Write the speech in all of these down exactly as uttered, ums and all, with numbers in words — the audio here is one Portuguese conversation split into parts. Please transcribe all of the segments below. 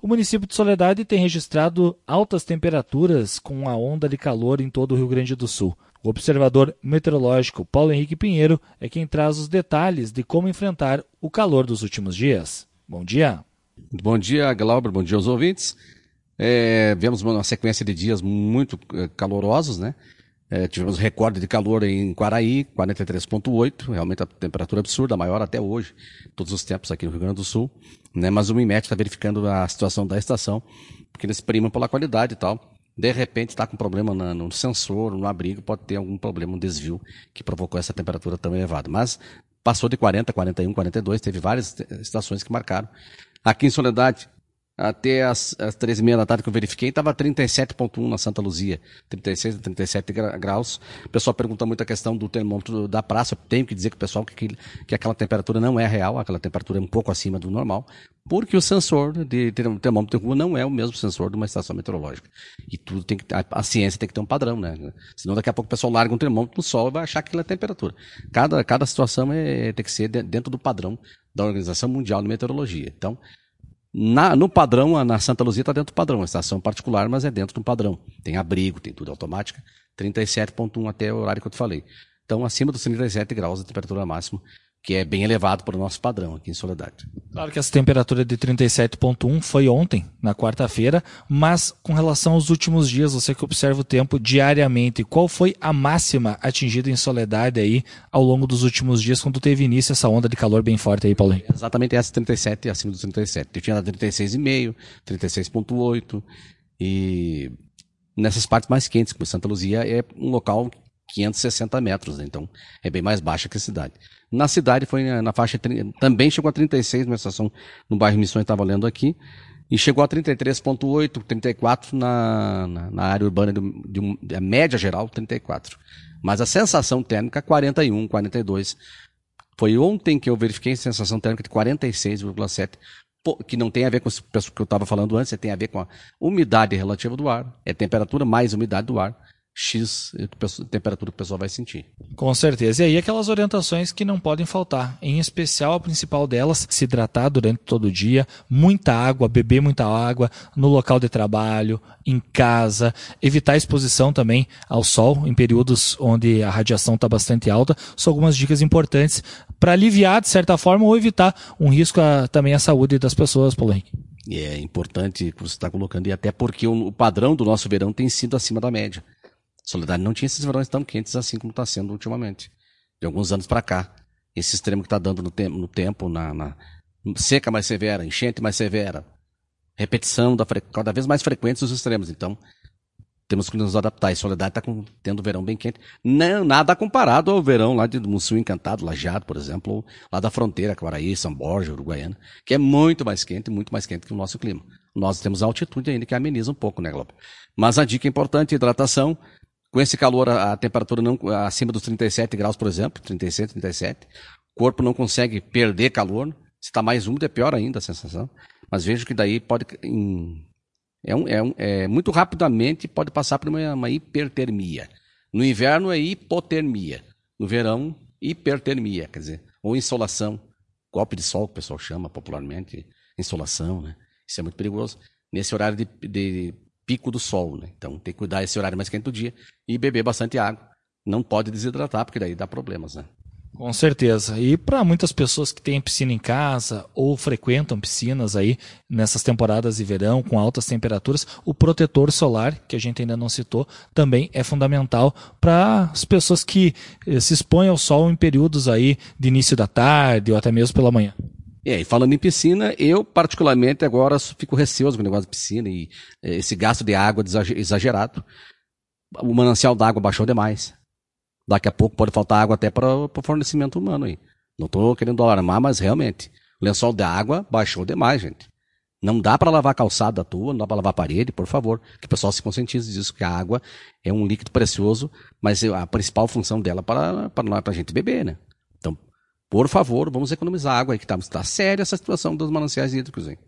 O município de Soledade tem registrado altas temperaturas com a onda de calor em todo o Rio Grande do Sul. O observador meteorológico Paulo Henrique Pinheiro é quem traz os detalhes de como enfrentar o calor dos últimos dias. Bom dia. Bom dia, Glauber. Bom dia aos ouvintes. É, vemos uma sequência de dias muito é, calorosos, né? É, tivemos recorde de calor em Quaraí, quarenta e três vírgula oito, realmente a temperatura absurda, a maior até hoje, todos os tempos aqui no Rio Grande do Sul, né? Mas o INMET está verificando a situação da estação, porque eles primam pela qualidade e tal. De repente está com problema na, no sensor, no abrigo, pode ter algum problema, um desvio que provocou essa temperatura tão elevada. Mas passou de quarenta, quarenta e um, quarenta e dois, teve várias estações que marcaram. Aqui em Soledade, até as, as treze e meia da tarde que eu verifiquei, estava trinta e sete vírgula um na Santa Luzia, trinta e seis, trinta e sete graus. O pessoal pergunta muito a questão do termômetro da praça. Eu tenho que dizer que o pessoal que, que aquela temperatura não é real, aquela temperatura é um pouco acima do normal, porque o sensor de termômetro de rua não é o mesmo sensor de uma estação meteorológica. E tudo tem que, a, a ciência tem que ter um padrão, né? Senão daqui a pouco o pessoal larga um termômetro no sol e vai achar que aquilo é temperatura. Cada, cada situação é, tem que ser dentro do padrão da Organização Mundial de Meteorologia. Então, Na, no padrão, na Santa Luzia está dentro do padrão, a estação particular, mas é dentro do padrão. Tem abrigo, tem tudo automática, trinta e sete vírgula um até o horário que eu te falei. Então, acima dos trinta e sete graus a temperatura máxima, que é bem elevado para o nosso padrão aqui em Soledade. Claro que essa temperatura de trinta e sete vírgula um foi ontem, na quarta-feira, mas com relação aos últimos dias, você que observa o tempo diariamente, qual foi a máxima atingida em Soledade aí ao longo dos últimos dias, quando teve início essa onda de calor bem forte aí, Paulo? Exatamente essa, trinta e sete, acima dos trinta e sete. Eu tinha trinta e seis vírgula cinco, trinta e seis vírgula oito, e nessas partes mais quentes, porque Santa Luzia é um local quinhentos e sessenta metros, né? Então é bem mais baixa que a cidade. Na cidade foi na faixa, também chegou a trinta e seis na estação, no bairro Missões, estava lendo aqui, e chegou a trinta e três vírgula oito, trinta e quatro na, na, na área urbana, de, de, um, de a média geral, trinta e quatro. Mas a sensação térmica, quarenta e um, quarenta e dois. Foi ontem que eu verifiquei a sensação térmica de quarenta e seis vírgula sete, que não tem a ver com o que eu estava falando antes, tem a ver com a umidade relativa do ar, é temperatura mais umidade do ar, X temperatura que o pessoal vai sentir. Com certeza. E aí aquelas orientações que não podem faltar. Em especial, a principal delas, se hidratar durante todo o dia, muita água, beber muita água no local de trabalho, em casa, evitar a exposição também ao sol em períodos onde a radiação está bastante alta. São algumas dicas importantes para aliviar, de certa forma, ou evitar um risco a, também à saúde das pessoas, Paulo Henrique. E é importante que você está colocando, e até porque o, o padrão do nosso verão tem sido acima da média. Soledade não tinha esses verões tão quentes assim como está sendo ultimamente. De alguns anos para cá. Esse extremo que está dando no, te no tempo, na, na seca mais severa, enchente mais severa, repetição, da cada vez mais frequentes os extremos. Então, temos que nos adaptar. E Soledade está tendo verão bem quente. Não, nada comparado ao verão lá de Mussul Encantado, Lajeado, por exemplo, ou lá da fronteira, Quaraí, São Borja, Uruguaiana, que é muito mais quente, muito mais quente que o nosso clima. Nós temos a altitude ainda que ameniza um pouco, né, Globo? Mas a dica importante, hidratação. Com esse calor, a, a temperatura não, acima dos trinta e sete graus, por exemplo, trinta e seis, trinta e sete, o corpo não consegue perder calor. Se está mais úmido, é pior ainda a sensação. Mas vejo que daí pode, em, é, um, é, um, é muito rapidamente, pode passar por uma, uma hipertermia. No inverno é hipotermia. No verão, hipertermia, quer dizer, ou insolação, golpe de sol, que o pessoal chama popularmente, insolação, né? Isso é muito perigoso. Nesse horário de, de pico do sol, né? Então tem que cuidar desse horário mais quente do dia e beber bastante água. Não pode desidratar, porque daí dá problemas, né? Com certeza. E para muitas pessoas que têm piscina em casa ou frequentam piscinas aí nessas temporadas de verão com altas temperaturas, o protetor solar, que a gente ainda não citou, também é fundamental para as pessoas que se expõem ao sol em períodos aí de início da tarde ou até mesmo pela manhã. É, e falando em piscina, eu particularmente agora fico receoso com o negócio de piscina e esse gasto de água exagerado. O manancial d'água baixou demais. Daqui a pouco pode faltar água até para o fornecimento humano aí. Não estou querendo alarmar, mas realmente, o lençol de água baixou demais, gente. Não dá para lavar a calçada à toa, não dá para lavar a parede, por favor. Que o pessoal se conscientize disso, que a água é um líquido precioso, mas a principal função dela é para, para, para a gente beber, né? Então, por favor, vamos economizar água aí, que está tá séria essa situação dos mananciais hídricos aí.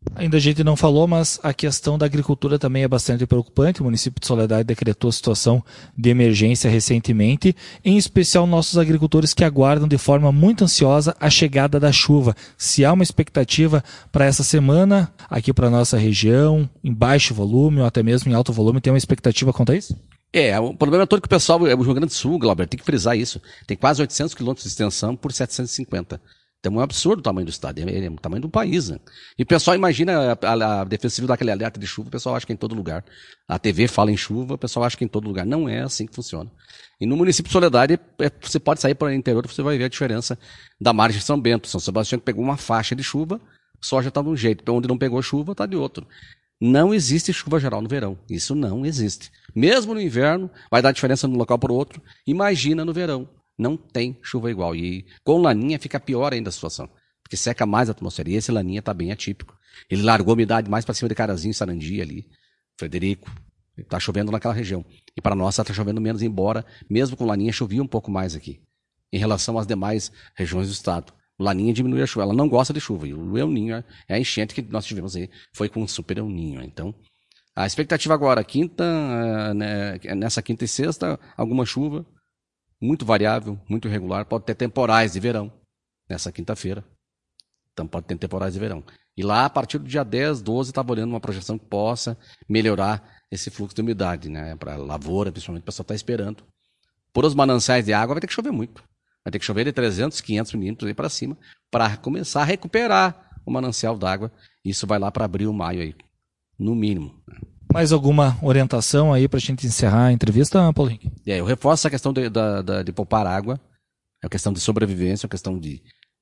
Ainda a gente não falou, mas a questão da agricultura também é bastante preocupante. O município de Soledade decretou situação de emergência recentemente, em especial nossos agricultores que aguardam de forma muito ansiosa a chegada da chuva. Se há uma expectativa para essa semana, aqui para a nossa região, em baixo volume ou até mesmo em alto volume, tem uma expectativa quanto a isso? É, o problema é todo que o pessoal, o Rio Grande do Sul, Glauber, tem que frisar isso. Tem quase oitocentos quilômetros de extensão por setecentos e cinquenta. Então é um absurdo o tamanho do estado, é, é o tamanho do país, né? E o pessoal imagina, a, a, a Defesa Civil dá aquele alerta de chuva, o pessoal acha que é em todo lugar. A T V fala em chuva, o pessoal acha que é em todo lugar. Não é assim que funciona. E no município de Soledade, é, você pode sair para o interior, você vai ver a diferença da margem de São Bento. São Sebastião que pegou uma faixa de chuva, só já está de um jeito. Onde não pegou chuva, está de outro. Não existe chuva geral no verão. Isso não existe. Mesmo no inverno, vai dar diferença de um local para o outro. Imagina no verão. Não tem chuva igual. E com laninha fica pior ainda a situação. Porque seca mais a atmosfera. E esse laninha está bem atípico. Ele largou a umidade mais para cima de Carazinho, Sarandi ali. Frederico. Está chovendo naquela região. E para nós está chovendo menos, embora, mesmo com laninha, chovia um pouco mais aqui. Em relação às demais regiões do estado. O laninha diminui a chuva. Ela não gosta de chuva. E o El Ninho é a enchente que nós tivemos aí. Foi com o super El Ninho. Então, a expectativa agora, quinta, né, nessa quinta e sexta, alguma chuva. Muito variável, muito irregular. Pode ter temporais de verão nessa quinta-feira. Então pode ter temporais de verão. E lá, a partir do dia dez, doze, estava olhando uma projeção que possa melhorar esse fluxo de umidade, né? Para a lavoura, principalmente, o pessoal está esperando. Por os mananciais de água, vai ter que chover muito. Vai ter que chover de trezentos, quinhentos milímetros aí para cima, para começar a recuperar o manancial d'água. Isso vai lá para abril, maio aí, no mínimo. Mais alguma orientação aí para a gente encerrar a entrevista, Paulo Henrique? É, eu reforço essa questão de, da, da, de poupar água, é uma questão de sobrevivência, é uma questão de,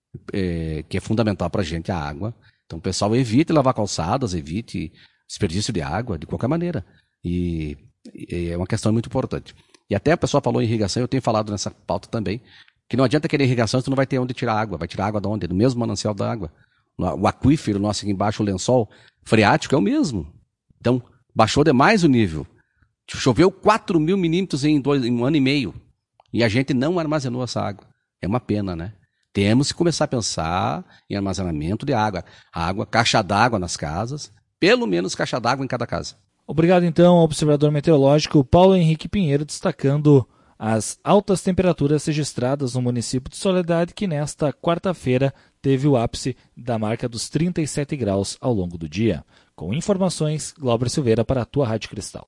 é, que é fundamental para a gente, a água. Então, o pessoal evite lavar calçadas, evite desperdício de água, de qualquer maneira. E, e é uma questão muito importante. E até o pessoal falou em irrigação, eu tenho falado nessa pauta também, que não adianta querer irrigação se tu não vai ter onde tirar água. Vai tirar água de onde? Do mesmo manancial da água. O aquífero nosso aqui embaixo, o lençol freático, é o mesmo. Então, baixou demais o nível. Choveu quatro mil milímetros em, dois, em um ano e meio. E a gente não armazenou essa água. É uma pena, né? Temos que começar a pensar em armazenamento de água. Água, caixa d'água nas casas. Pelo menos caixa d'água em cada casa. Obrigado, então, ao observador meteorológico Paulo Henrique Pinheiro, destacando as altas temperaturas registradas no município de Soledade, que nesta quarta-feira teve o ápice da marca dos trinta e sete graus ao longo do dia. Com informações, Glauber Silveira para a tua Rádio Cristal.